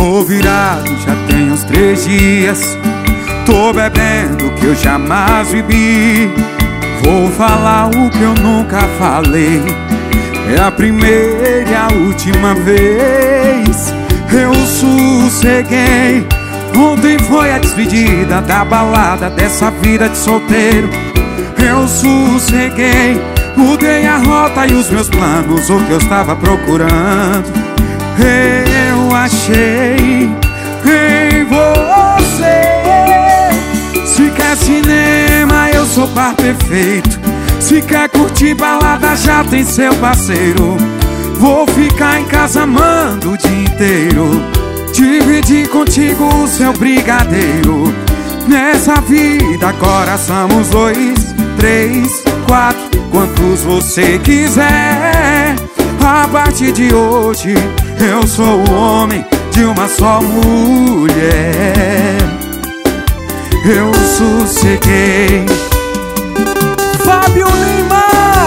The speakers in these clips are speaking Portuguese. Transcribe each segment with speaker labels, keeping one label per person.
Speaker 1: Tô virado, já tem uns 3 dias. Tô bebendo o que eu jamais bebi. Vou falar o que eu nunca falei. É a primeira e a última vez. Eu sosseguei. Ontem foi a despedida da balada, dessa vida de solteiro. Eu sosseguei. Mudei a rota e os meus planos, o que eu estava procurando eu achei em você. Se quer cinema, eu sou par perfeito. Se quer curtir balada, já tem seu parceiro. Vou ficar em casa amando o dia inteiro, dividir contigo o seu brigadeiro. Nessa vida agora somos 2, 3, 4, quantos você quiser. A partir de hoje eu sou o homem de uma só mulher. Eu sosseguei.
Speaker 2: Fábio Lima!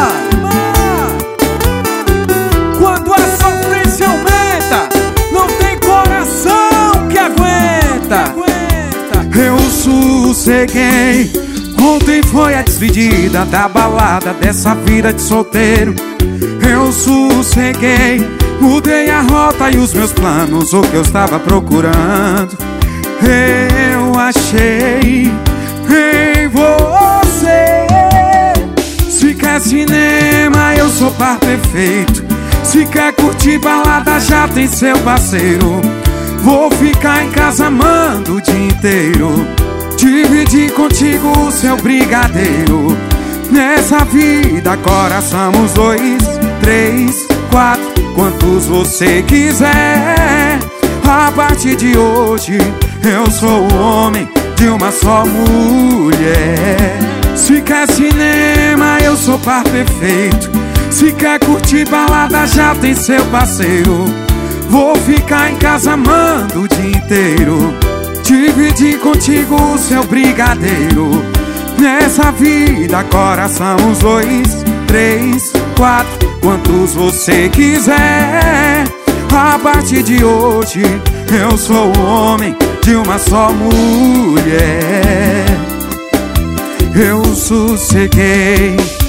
Speaker 2: Quando a sofrência aumenta, não tem coração que aguenta.
Speaker 1: Eu sosseguei. Ontem foi a despedida da balada, dessa vida de solteiro. Eu sosseguei. Mudei a rota e os meus planos, o que eu estava procurando eu achei em você. Se quer cinema, eu sou par perfeito. Se quer curtir balada, já tem seu parceiro. Vou ficar em casa amando o dia inteiro, dividir contigo o seu brigadeiro. Nessa vida agora somos 2, 3, 4, quantos você quiser. A partir de hoje eu sou o homem de uma só mulher. Se quer cinema, eu sou par perfeito. Se quer curtir balada, já tem seu parceiro. Vou ficar em casa amando o dia inteiro, dividir contigo o seu brigadeiro. Nessa vida agora somos 2, 3, 4, quantos você quiser. A partir de hoje eu sou o homem de uma só mulher. Eu sosseguei.